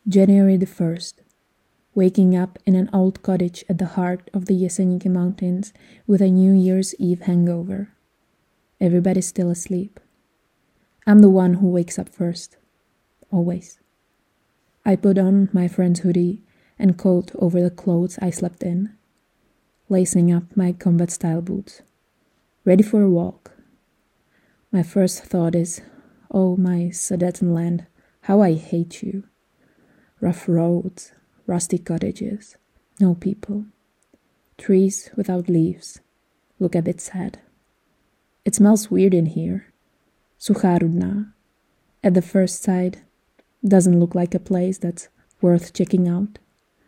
January the 1st. Waking up in an old cottage at the heart of the Yesenike Mountains with a New Year's Eve hangover. Everybody's still asleep. I'm the one who wakes up first. Always. I put on my friend's hoodie and coat over the clothes I slept in, lacing up my combat-style boots. Ready for a walk. My first thought is, oh my Sudetenland, how I hate you. Rough roads, rusty cottages, no people. Trees without leaves, look a bit sad. It smells weird in here. Suchá Rudná. At the first sight, doesn't look like a place that's worth checking out.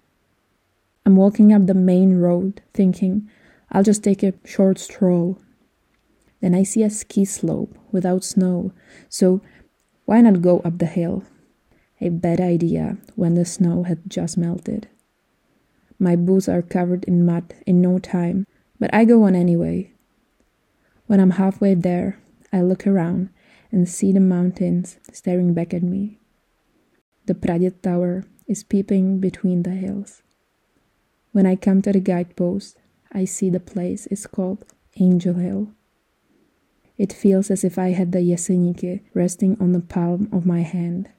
I'm walking up the main road thinking I'll just take a short stroll. Then I see a ski slope without snow, so why not go up the hill? A bad idea when the snow had just melted. My boots are covered in mud in no time, but I go on anyway. When I'm halfway there, I look around and see the mountains staring back at me. The Praděd Tower is peeping between the hills. When I come to the guidepost, I see the place is called Angel Hill. It feels as if I had the Jeseníky resting on the palm of my hand.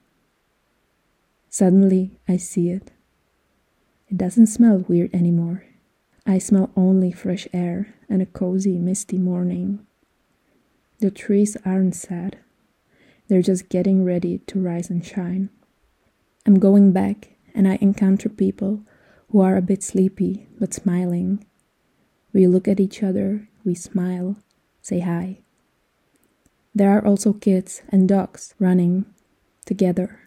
Suddenly, I see it. It doesn't smell weird anymore. I smell only fresh air and a cozy, misty morning. The trees aren't sad. They're just getting ready to rise and shine. I'm going back and I encounter people who are a bit sleepy but smiling. We look at each other, we smile, say hi. There are also kids and dogs running together.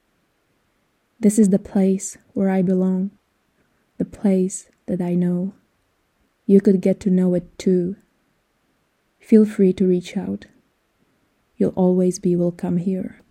This is the place where I belong, the place that I know. You could get to know it too. Feel free to reach out. You'll always be welcome here.